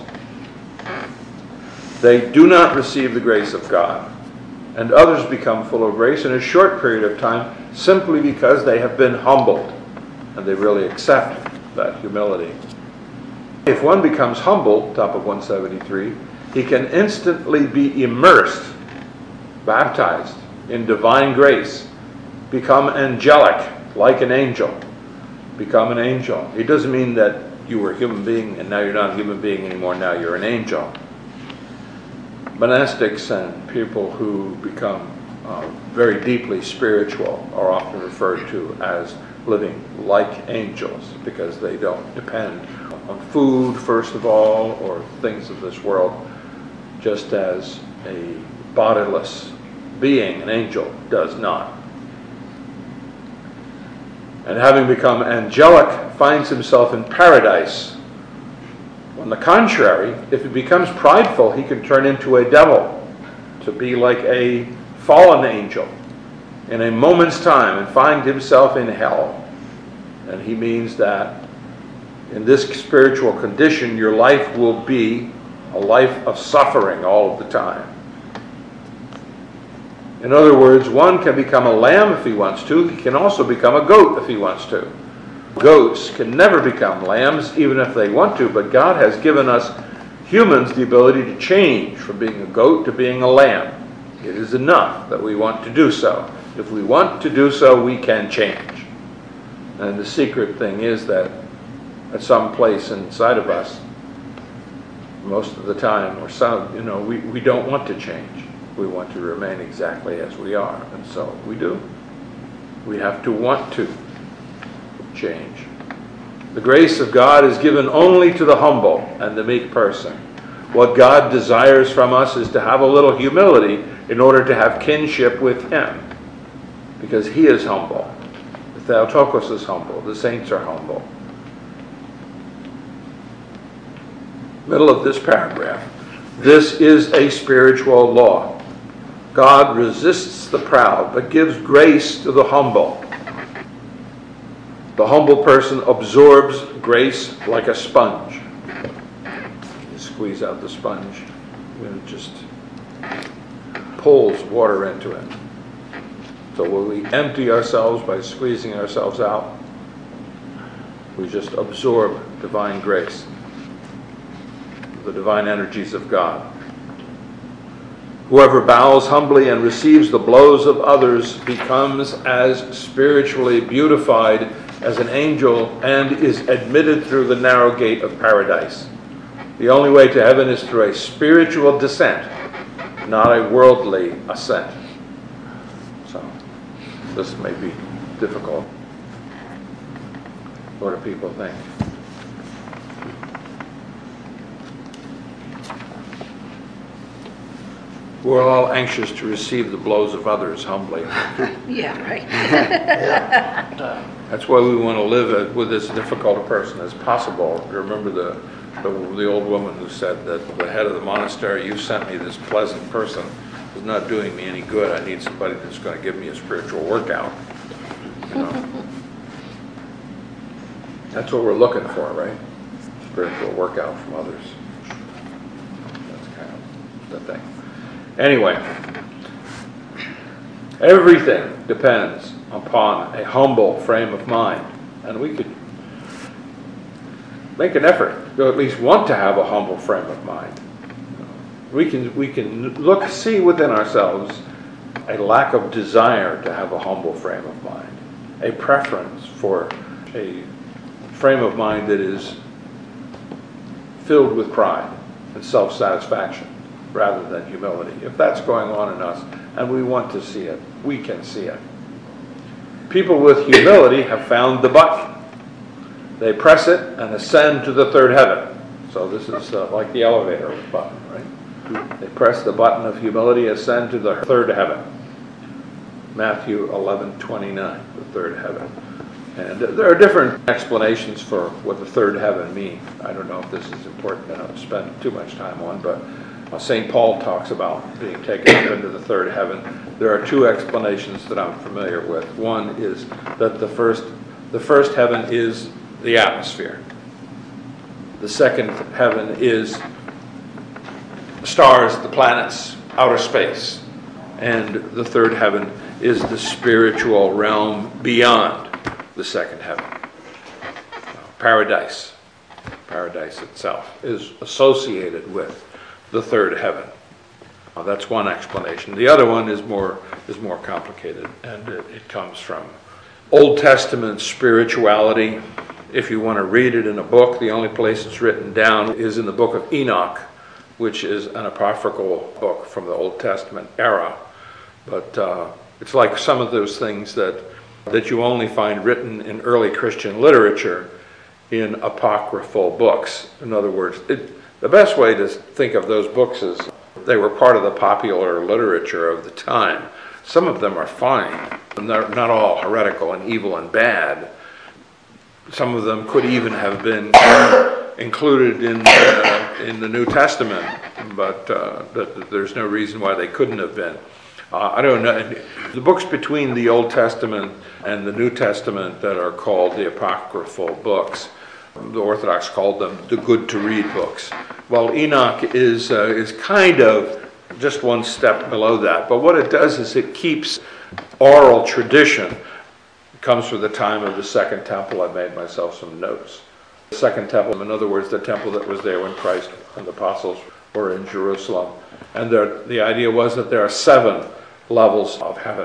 they do not receive the grace of God. And others become full of grace in a short period of time simply because they have been humbled and they really accept that humility. If one becomes humble, top of one seventy-three, he can instantly be immersed, baptized in divine grace, become angelic like an angel. Become an angel. It doesn't mean that you were a human being and now you're not a human being anymore, now you're an angel. Monastics and people who become uh, very deeply spiritual are often referred to as living like angels because they don't depend on food, first of all, or things of this world, just as a bodiless being, an angel, does not. And having become angelic, finds himself in paradise. On the contrary, if he becomes prideful, he can turn into a devil, to be like a fallen angel in a moment's time and find himself in hell. And he means that in this spiritual condition, your life will be a life of suffering all of the time. In other words, one can become a lamb if he wants to. He can also become a goat if he wants to. Goats can never become lambs, even if they want to, but God has given us humans the ability to change from being a goat to being a lamb. It is enough that we want to do so. If we want to do so, we can change. And the secret thing is that at some place inside of us, most of the time, or some, you know, we, we don't want to change. We want to remain exactly as we are, and so we do. We have to want to change. The grace of God is given only to the humble and the meek person. What God desires from us is to have a little humility in order to have kinship with Him, because He is humble. The Theotokos is humble. The saints are humble. Middle of this paragraph. This is a spiritual law. God resists the proud, but gives grace to the humble. The humble person absorbs grace like a sponge. You squeeze out the sponge, and it just pulls water into it. So when we empty ourselves by squeezing ourselves out, we just absorb divine grace, the divine energies of God. Whoever bows humbly and receives the blows of others becomes as spiritually beautified as an angel and is admitted through the narrow gate of paradise. The only way to heaven is through a spiritual descent, not a worldly ascent. So, this may be difficult. What do people think? We're all anxious to receive the blows of others humbly. Yeah, right. That's why we want to live with as difficult a person as possible. Remember the, the the old woman who said that the head of the monastery, you sent me this pleasant person who's not doing me any good. I need somebody that's going to give me a spiritual workout. You know? That's what we're looking for, right? Spiritual workout from others. the thing. Anyway, everything depends upon a humble frame of mind. And we could make an effort to at least want to have a humble frame of mind. We can, we can look, see within ourselves a lack of desire to have a humble frame of mind, a preference for a frame of mind that is filled with pride and self-satisfaction rather than humility. If that's going on in us and we want to see it, we can see it. People with humility have found the button. They press it and ascend to the third heaven. So this is uh, like the elevator button, right? They press the button of humility, ascend to the third heaven. Matthew eleven twenty-nine, the third heaven. And there are different explanations for what the third heaven means. I don't know if this is important to spend too much time on, but uh, Saint Paul talks about being taken up into the third heaven. There are two explanations that I'm familiar with. One is that the first, the first heaven is the atmosphere. The second heaven is the stars, the planets, outer space. And the third heaven is the spiritual realm beyond the second heaven. Paradise. Paradise itself is associated with the third heaven. Now, that's one explanation. The other one is more is more complicated, and it, it comes from Old Testament spirituality. If you want to read it in a book, the only place it's written down is in the book of Enoch, which is an apocryphal book from the Old Testament era. But uh, it's like some of those things that that you only find written in early Christian literature in apocryphal books. In other words, it, the best way to think of those books is they were part of the popular literature of the time. Some of them are fine, and they're not all heretical and evil and bad. Some of them could even have been included in uh, in the New Testament, but uh, that, there's no reason why they couldn't have been. Uh, I don't know. The books between the Old Testament and the New Testament that are called the apocryphal books, the Orthodox called them the good to read books. Well, Enoch is uh, is kind of just one step below that. But what it does is it keeps oral tradition. It comes from the time of the Second Temple. I made myself some notes. The Second Temple, in other words, the temple that was there when Christ and the apostles were in Jerusalem. And there, the idea was that there are seven levels of heaven.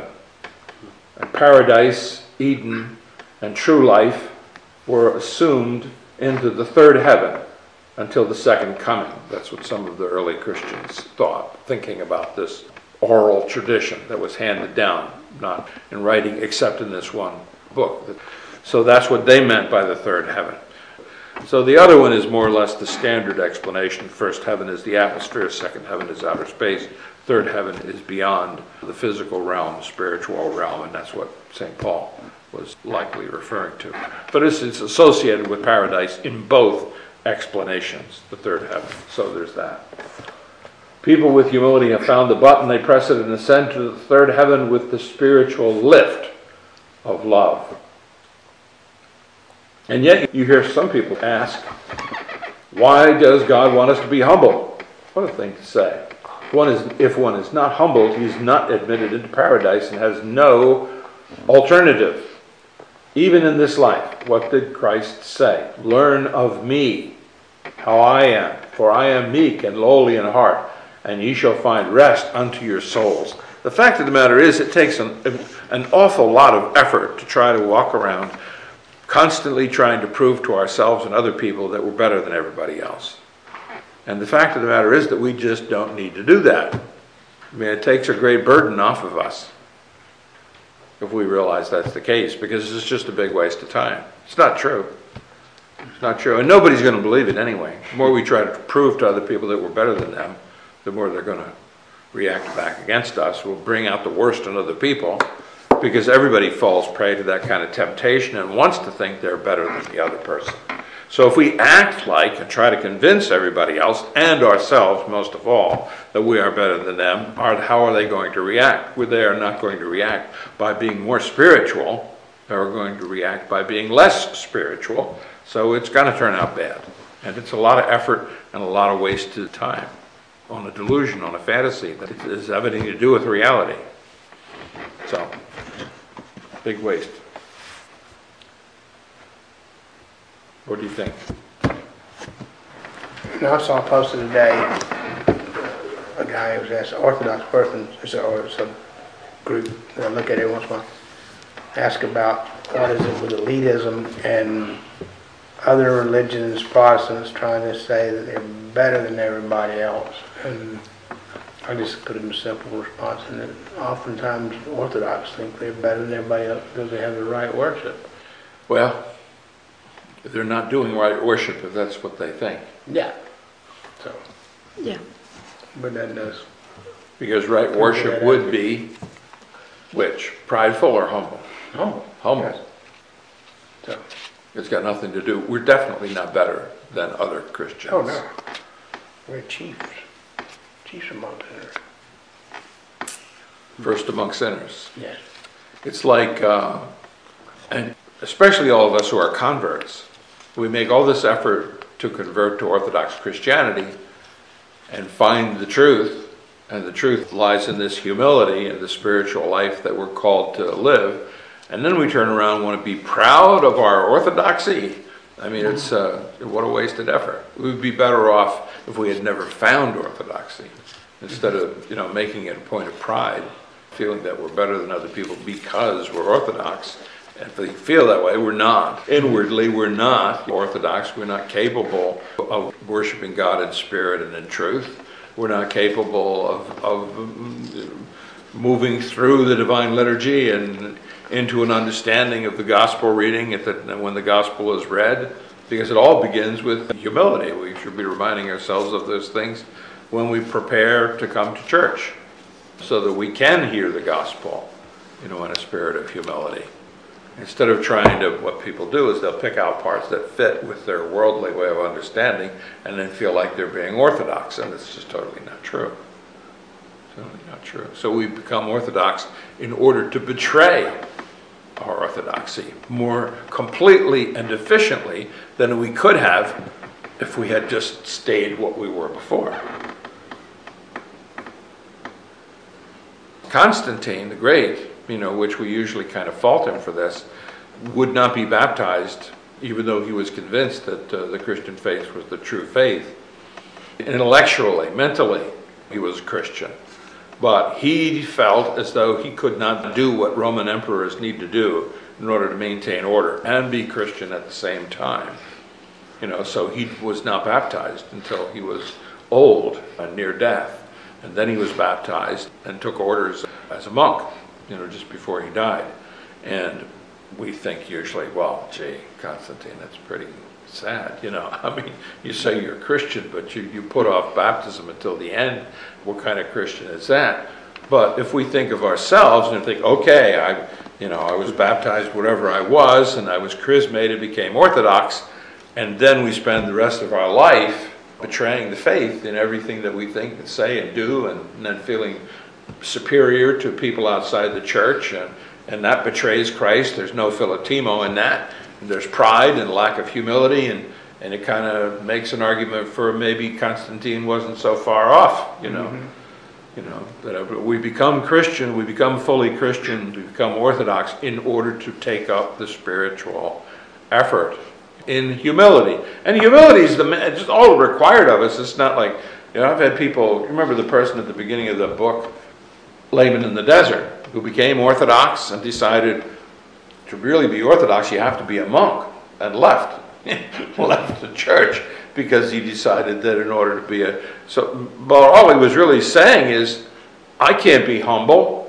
And paradise, Eden, and true life were assumed into the third heaven until the second coming. That's what some of the early Christians thought, thinking about this oral tradition that was handed down, not in writing except in this one book. So that's what they meant by the third heaven. So the other one is more or less the standard explanation. First heaven is the atmosphere, second heaven is outer space, third heaven is beyond the physical realm, the spiritual realm, and that's what Saint Paul was likely referring to. But it's, it's associated with paradise in both explanations, the third heaven. So there's that. People with humility have found the button, they press it and ascend to the third heaven with the spiritual lift of love. And yet you hear some people ask, why does God want us to be humble? What a thing to say. One is, if one is not humbled, he's not admitted into paradise and has no alternative. Even in this life, what did Christ say? Learn of me, how I am, for I am meek and lowly in heart, and ye shall find rest unto your souls. The fact of the matter is, it takes an, an awful lot of effort to try to walk around constantly trying to prove to ourselves and other people that we're better than everybody else. And the fact of the matter is that we just don't need to do that. I mean, it takes a great burden off of us if we realize that's the case, because it's just a big waste of time. It's not true. It's not true. And nobody's going to believe it anyway. The more we try to prove to other people that we're better than them, the more they're going to react back against us. We'll bring out the worst in other people, because everybody falls prey to that kind of temptation and wants to think they're better than the other person. So if we act like and try to convince everybody else, and ourselves most of all, that we are better than them, how are they going to react? Well, they are not going to react by being more spiritual. They're going to react by being less spiritual. So it's going to turn out bad. And it's a lot of effort and a lot of wasted time. on a delusion, on a fantasy that has everything to do with reality. So, big waste. What do you think? Now, I saw posted today, a guy who was asked, Orthodox person, it's a- or it's a group that I look at every once in a while, ask about what is it with elitism and other religions, Protestants trying to say that they're better than everybody else. And I just put in a simple response, and that oftentimes Orthodox think they're better than everybody else because they have the right worship. Well, they're not doing right worship if that's what they think. Yeah. So, Yeah. but that does. Because right worship would be, which? Prideful or humble? Humble. Humble. Yes. So, It's got nothing to do, we're definitely not better than other Christians. oh no, we're chiefs. Chiefs among sinners. First among sinners. Yes. It's like, uh, and especially all of us who are converts, we make all this effort to convert to Orthodox Christianity and find the truth, and the truth lies in this humility and the spiritual life that we're called to live, and then we turn around and want to be proud of our orthodoxy. I mean, it's uh, what a wasted effort. We would be better off if we had never found orthodoxy, instead of, you know, making it a point of pride, feeling that we're better than other people because we're Orthodox. And if we feel that way, we're not. Inwardly, we're not Orthodox. We're not capable of worshiping God in spirit and in truth. We're not capable of, of moving through the divine liturgy and into an understanding of the gospel reading at the, when the gospel is read, because it all begins with humility. We should be reminding ourselves of those things when we prepare to come to church, so that we can hear the gospel, you know, in a spirit of humility. Instead of trying to, what people do is they'll pick out parts that fit with their worldly way of understanding and then feel like they're being orthodox, and it's just totally not true. Totally not true. So we become Orthodox in order to betray our orthodoxy more completely and efficiently than we could have if we had just stayed what we were before. Constantine the Great, you know, which we usually kind of fault him for this, would not be baptized even though he was convinced that uh, the Christian faith was the true faith. Intellectually, mentally, he was a Christian. But he felt as though he could not do what Roman emperors need to do in order to maintain order and be Christian at the same time. You know, so he was not baptized until he was old and near death. And then he was baptized and took orders as a monk, you know, just before he died. And we think usually, well, gee, Constantine, that's pretty sad, you know. I mean, you say you're a Christian, but you, you put off baptism until the end. What kind of Christian is that? But if we think of ourselves and think, okay, I, you know, I was baptized whatever I was, and I was chrismated, became Orthodox, and then we spend the rest of our life betraying the faith in everything that we think and say and do, and, and then feeling superior to people outside the church, and, and that betrays Christ. There's no philotimo in that. And there's pride and lack of humility, and, and it kind of makes an argument for maybe Constantine wasn't so far off, you know. Mm-hmm. You know, that we become Christian, we become fully Christian, we become Orthodox in order to take up the spiritual effort in humility. And humility is the, just all required of us. It's not like, you know, I've had people, remember the person at the beginning of the book, Layman in the Desert, who became Orthodox and decided to really be Orthodox, you have to be a monk, and left, left the church because he decided that in order to be a, so, but all he was really saying is, I can't be humble,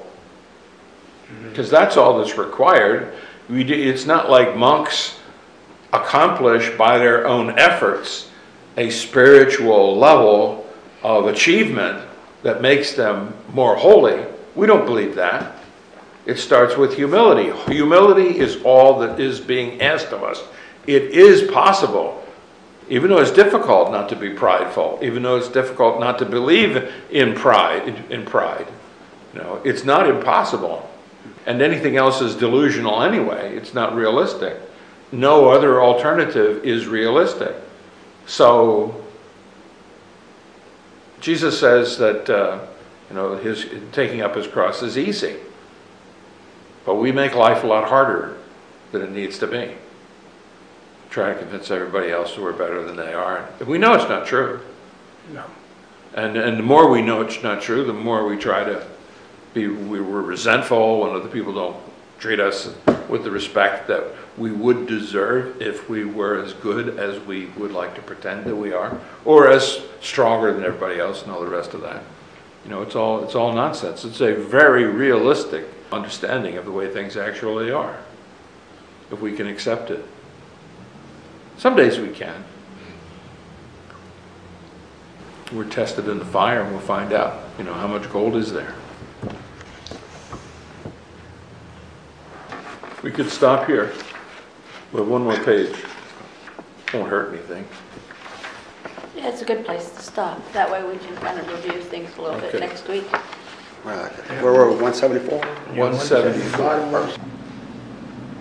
because that's all that's required. We do, it's not like monks accomplish by their own efforts a spiritual level of achievement that makes them more holy. We don't believe that. It starts with humility. Humility is all that is being asked of us. It is possible, even though it's difficult not to be prideful, even though it's difficult not to believe in pride, in, in pride. You know, it's not impossible. And anything else is delusional anyway. It's not realistic. No other alternative is realistic. So Jesus says that, uh, you know, his taking up his cross is easy. But we make life a lot harder than it needs to be. Try to convince everybody else that we're better than they are. We know it's not true. No. And, and the more we know it's not true, the more we try to be, we were resentful when other people don't treat us with the respect that we would deserve if we were as good as we would like to pretend that we are, or as stronger than everybody else and all the rest of that. You know, it's all, it's all nonsense. It's a very realistic understanding of the way things actually are, if we can accept it. Some days we can. We're tested in the fire and we'll find out, you know, how much gold is there. We could stop here. We have one more page. Won't hurt anything. Yeah, it's a good place to stop. That way we can kind of review things a little bit Okay. next week. Right. Where were we, one seventy-four? one seventy-four. Bottom verse.